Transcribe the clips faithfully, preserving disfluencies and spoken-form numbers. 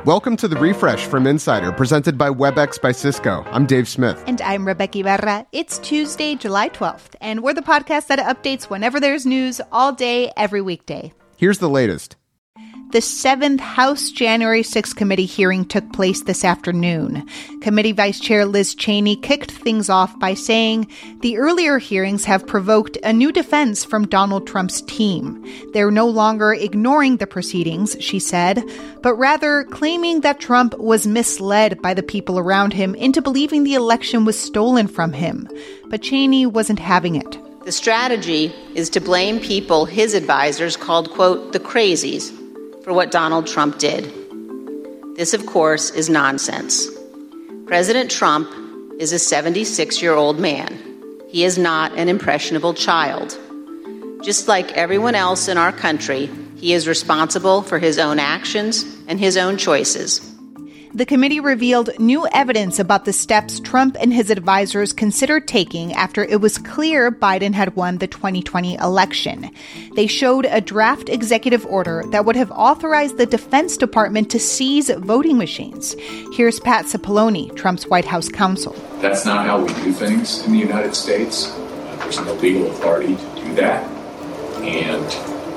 Welcome to The Refresh from Insider, presented by WebEx by Cisco. I'm Dave Smith. And I'm Rebecca Ibarra. It's Tuesday, July twelfth, and we're the podcast that updates whenever there's news all day, every weekday. Here's the latest. The seventh House January sixth committee hearing took place this afternoon. Committee Vice Chair Liz Cheney kicked things off by saying the earlier hearings have provoked a new defense from Donald Trump's team. They're no longer ignoring the proceedings, she said, but rather claiming that Trump was misled by the people around him into believing the election was stolen from him. But Cheney wasn't having it. The strategy is to blame people his advisors called, quote, the crazies, for what Donald Trump did. This, of course, is nonsense. President Trump is a seventy-six-year-old man. He is not an impressionable child. Just like everyone else in our country, he is responsible for his own actions and his own choices. The committee revealed new evidence about the steps Trump and his advisors considered taking after it was clear Biden had won the twenty twenty election. They showed a draft executive order that would have authorized the Defense Department to seize voting machines. Here's Pat Cipollone, Trump's White House counsel. That's not how we do things in the United States. Uh, there's no legal authority to do that. And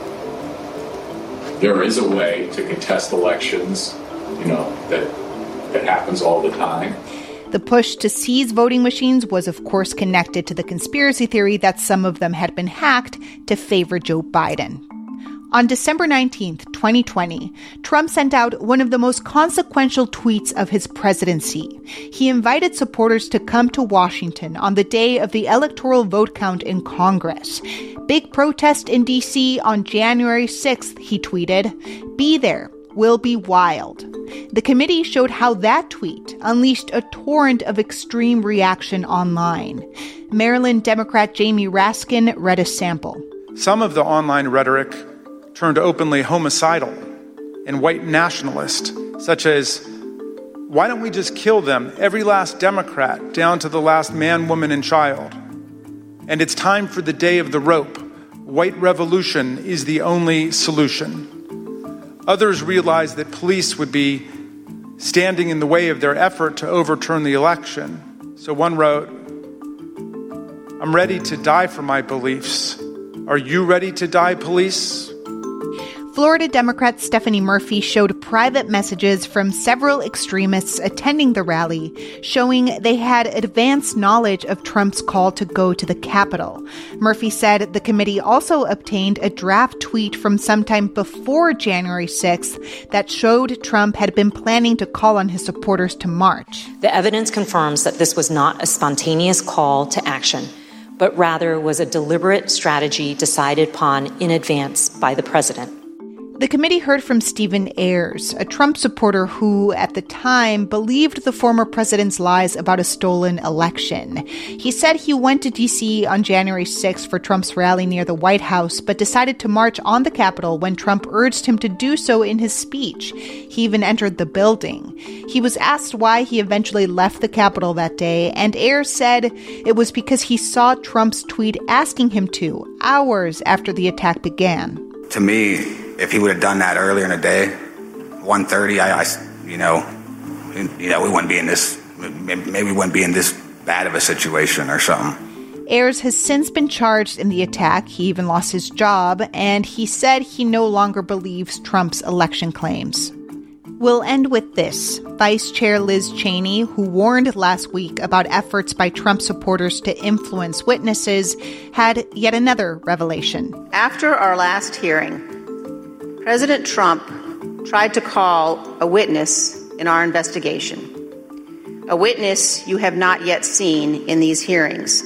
there is a way to contest elections, you know, that That happens all the time. The push to seize voting machines was, of course, connected to the conspiracy theory that some of them had been hacked to favor Joe Biden. On December nineteenth, twenty twenty, Trump sent out one of the most consequential tweets of his presidency. He invited supporters to come to Washington on the day of the electoral vote count in Congress. Big protest in D C on January sixth, he tweeted. Be there. Will be wild. The committee showed how that tweet unleashed a torrent of extreme reaction online. Maryland Democrat Jamie Raskin read a sample. Some of the online rhetoric turned openly homicidal and white nationalist, such as, why don't we just kill them, every last Democrat, down to the last man, woman, and child? And it's time for the day of the rope. White revolution is the only solution. Others realized that police would be standing in the way of their effort to overturn the election. So one wrote, I'm ready to die for my beliefs. Are you ready to die, police? Florida Democrat Stephanie Murphy showed private messages from several extremists attending the rally, showing they had advanced knowledge of Trump's call to go to the Capitol. Murphy said the committee also obtained a draft tweet from sometime before January sixth that showed Trump had been planning to call on his supporters to march. The evidence confirms that this was not a spontaneous call to action, but rather was a deliberate strategy decided upon in advance by the president. The committee heard from Stephen Ayers, a Trump supporter who, at the time, believed the former president's lies about a stolen election. He said he went to D C on January sixth for Trump's rally near the White House, but decided to march on the Capitol when Trump urged him to do so in his speech. He even entered the building. He was asked why he eventually left the Capitol that day, and Ayers said it was because he saw Trump's tweet asking him to, hours after the attack began. To me, if he would have done that earlier in the day, one thirty, I, I, you know, you know, we wouldn't be in this, maybe we wouldn't be in this bad of a situation or something. Ayers has since been charged in the attack. He even lost his job, and he said he no longer believes Trump's election claims. We'll end with this. Vice Chair Liz Cheney, who warned last week about efforts by Trump supporters to influence witnesses, had yet another revelation. After our last hearing, President Trump tried to call a witness in our investigation, a witness you have not yet seen in these hearings.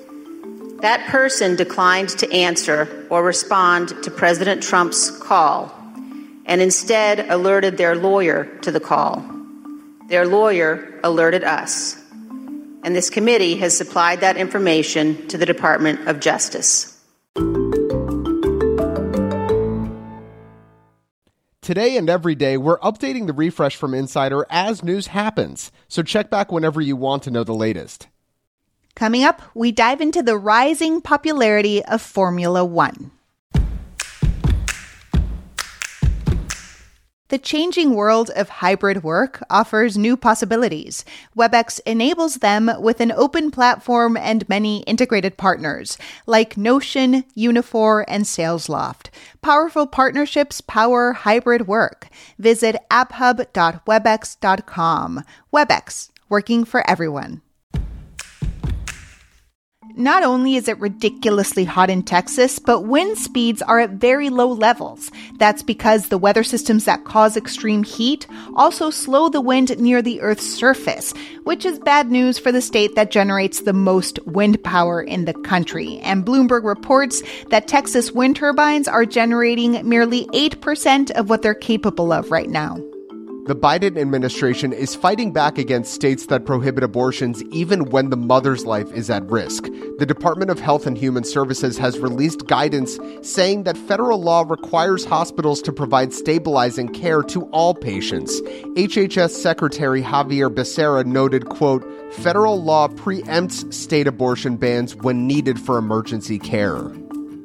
That person declined to answer or respond to President Trump's call and instead alerted their lawyer to the call. Their lawyer alerted us, and this committee has supplied that information to the Department of Justice. Today and every day, we're updating the Refresh from Insider as news happens, so check back whenever you want to know the latest. Coming up, we dive into the rising popularity of Formula One. The changing world of hybrid work offers new possibilities. WebEx enables them with an open platform and many integrated partners, like Notion, Unifor, and SalesLoft. Powerful partnerships power hybrid work. Visit app hub dot webex dot com. WebEx, working for everyone. Not only is it ridiculously hot in Texas, but wind speeds are at very low levels. That's because the weather systems that cause extreme heat also slow the wind near the Earth's surface, which is bad news for the state that generates the most wind power in the country. And Bloomberg reports that Texas wind turbines are generating merely eight percent of what they're capable of right now. The Biden administration is fighting back against states that prohibit abortions even when the mother's life is at risk. The Department of Health and Human Services has released guidance saying that federal law requires hospitals to provide stabilizing care to all patients. H H S Secretary Javier Becerra noted, quote, "Federal law preempts state abortion bans when needed for emergency care."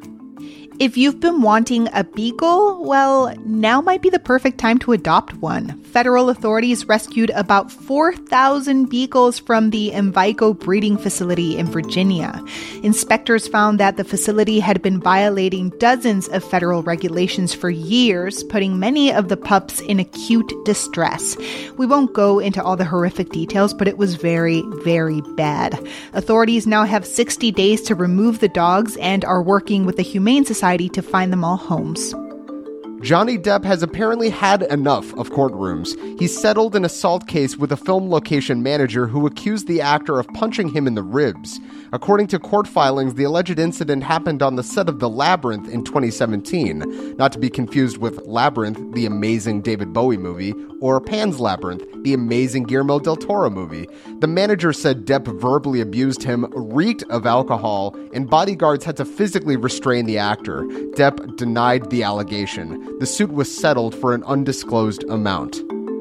If you've been wanting a beagle, well, now might be the perfect time to adopt one. Federal authorities rescued about four thousand beagles from the Envigo breeding facility in Virginia. Inspectors found that the facility had been violating dozens of federal regulations for years, putting many of the pups in acute distress. We won't go into all the horrific details, but it was very, very bad. Authorities now have sixty days to remove the dogs and are working with the Humane Society to find them all homes. Johnny Depp has apparently had enough of courtrooms. He settled an assault case with a film location manager who accused the actor of punching him in the ribs. According to court filings, the alleged incident happened on the set of The Labyrinth in twenty seventeen, not to be confused with Labyrinth, the amazing David Bowie movie, or Pan's Labyrinth, the amazing Guillermo del Toro movie. The manager said Depp verbally abused him, reeked of alcohol, and bodyguards had to physically restrain the actor. Depp denied the allegation. The suit was settled for an undisclosed amount.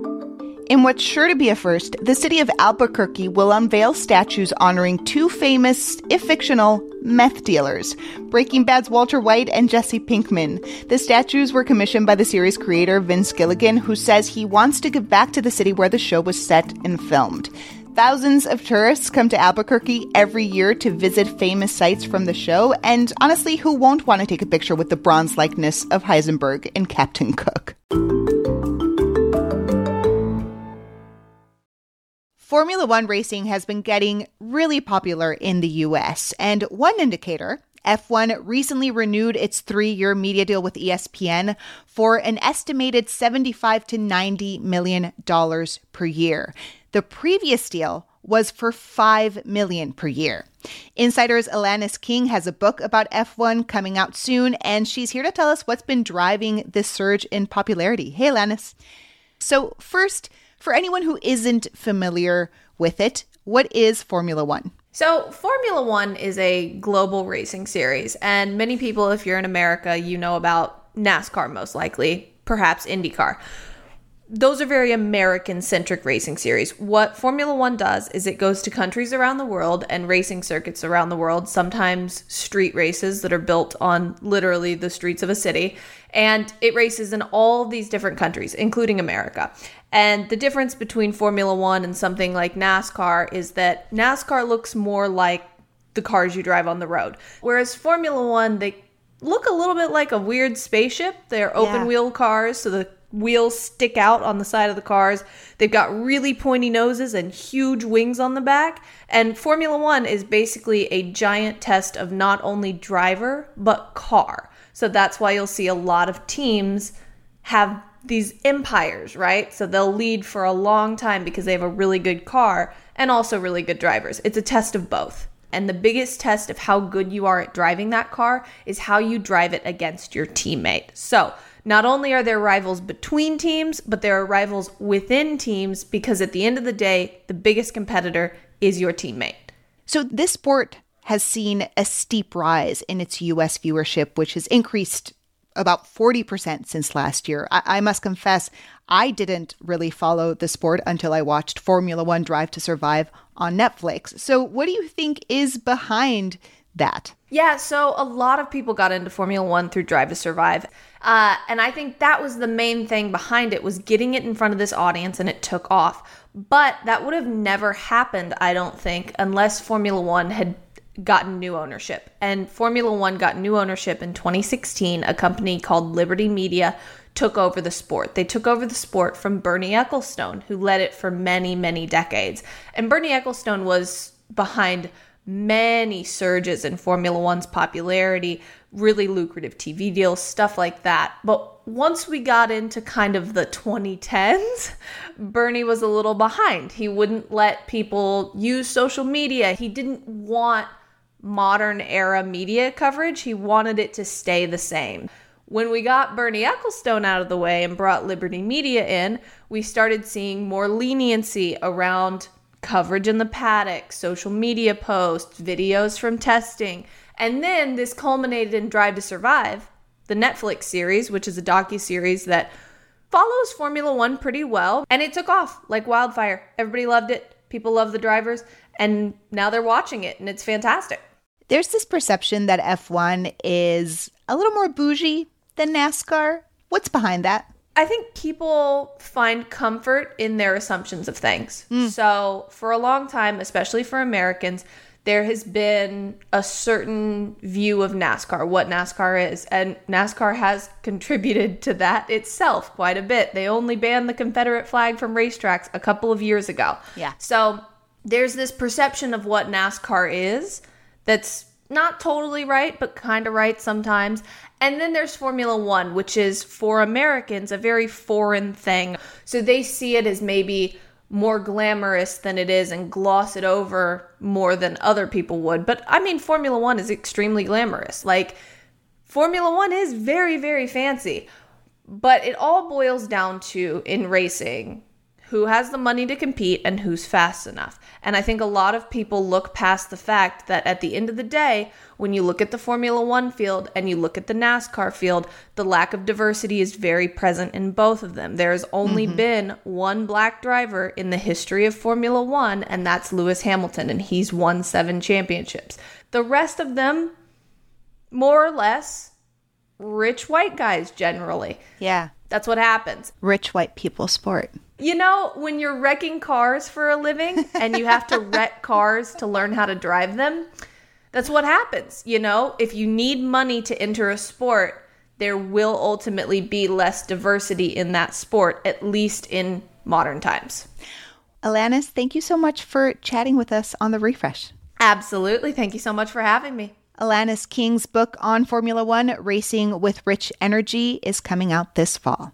In what's sure to be a first, the city of Albuquerque will unveil statues honoring two famous, if fictional, meth dealers, Breaking Bad's Walter White and Jesse Pinkman. The statues were commissioned by the series creator Vince Gilligan, who says he wants to give back to the city where the show was set and filmed. Thousands of tourists come to Albuquerque every year to visit famous sites from the show, and honestly, who won't want to take a picture with the bronze likeness of Heisenberg and Captain Cook? Formula One racing has been getting really popular in the U S, and one indicator, F one recently renewed its three-year media deal with E S P N for an estimated seventy-five to ninety million dollars per year. The previous deal was for five million dollars per year. Insider's Alanis King has a book about F one coming out soon, and she's here to tell us what's been driving this surge in popularity. Hey, Alanis. So first, for anyone who isn't familiar with it, what is Formula One? So Formula One is a global racing series, and many people, if you're in America, you know about NASCAR most likely, perhaps IndyCar. Those are very American-centric racing series. What Formula One does is it goes to countries around the world and racing circuits around the world, sometimes street races that are built on literally the streets of a city, and it races in all these different countries, including America. And the difference between Formula One and something like NASCAR is that NASCAR looks more like the cars you drive on the road, whereas Formula One, they look a little bit like a weird spaceship. They're open-wheel cars, so the wheels stick out on the side of the cars. They've got really pointy noses and huge wings on the back. And Formula One is basically a giant test of not only driver, but car. So that's why you'll see a lot of teams have these empires, right? So they'll lead for a long time because they have a really good car and also really good drivers. It's a test of both. And the biggest test of how good you are at driving that car is how you drive it against your teammate. So not only are there rivals between teams, but there are rivals within teams, because at the end of the day, the biggest competitor is your teammate. So this sport has seen a steep rise in its U S viewership, which has increased about forty percent since last year. I, I must confess, I didn't really follow the sport until I watched Formula One Drive to Survive on Netflix. So what do you think is behind that? Yeah, so a lot of people got into Formula One through Drive to Survive. Uh, and I think that was the main thing behind it, was getting it in front of this audience, and it took off. But that would have never happened, I don't think, unless Formula One had gotten new ownership. And Formula One got new ownership in twenty sixteen. A company called Liberty Media took over the sport. They took over the sport from Bernie Ecclestone, who led it for many, many decades. And Bernie Ecclestone was behind many surges in Formula One's popularity, really lucrative T V deals, stuff like that. But once we got into kind of the twenty tens, Bernie was a little behind. He wouldn't let people use social media. He didn't want modern era media coverage. He wanted it to stay the same. When we got Bernie Ecclestone out of the way and brought Liberty Media in, we started seeing more leniency around coverage in the paddock, social media posts, videos from testing. And then this culminated in Drive to Survive, the Netflix series, which is a docuseries that follows Formula One pretty well. And it took off like wildfire. Everybody loved it. People love the drivers. And now they're watching it, and it's fantastic. There's this perception that F one is a little more bougie than NASCAR. What's behind that? I think people find comfort in their assumptions of things. Mm. So for a long time, especially for Americans, there has been a certain view of NASCAR, what NASCAR is. And NASCAR has contributed to that itself quite a bit. They only banned the Confederate flag from racetracks a couple of years ago. Yeah. So there's this perception of what NASCAR is that's not totally right, but kind of right sometimes. And then there's Formula One, which is, for Americans, a very foreign thing. So they see it as maybe more glamorous than it is and gloss it over more than other people would. But I mean, Formula One is extremely glamorous. Like, Formula One is very, very fancy. But it all boils down to, in racing, who has the money to compete and who's fast enough. And I think a lot of people look past the fact that at the end of the day, when you look at the Formula One field and you look at the NASCAR field, the lack of diversity is very present in both of them. There's only mm-hmm. been one black driver in the history of Formula One, and that's Lewis Hamilton, and he's won seven championships. The rest of them, more or less, rich white guys generally. Yeah. That's what happens. Rich white people sport. You know, when you're wrecking cars for a living and you have to wreck cars to learn how to drive them, that's what happens. You know, if you need money to enter a sport, there will ultimately be less diversity in that sport, at least in modern times. Alanis, thank you so much for chatting with us on The Refresh. Absolutely. Thank you so much for having me. Alanis King's book on Formula One, Racing with Rich Energy, is coming out this fall.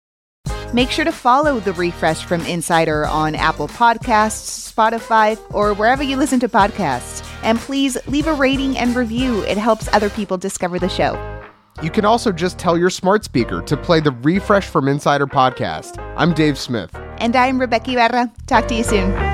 Make sure to follow The Refresh from Insider on Apple Podcasts, Spotify, or wherever you listen to podcasts. And please leave a rating and review. It helps other people discover the show. You can also just tell your smart speaker to play The Refresh from Insider podcast. I'm Dave Smith. And I'm Rebecca Ibarra. Talk to you soon.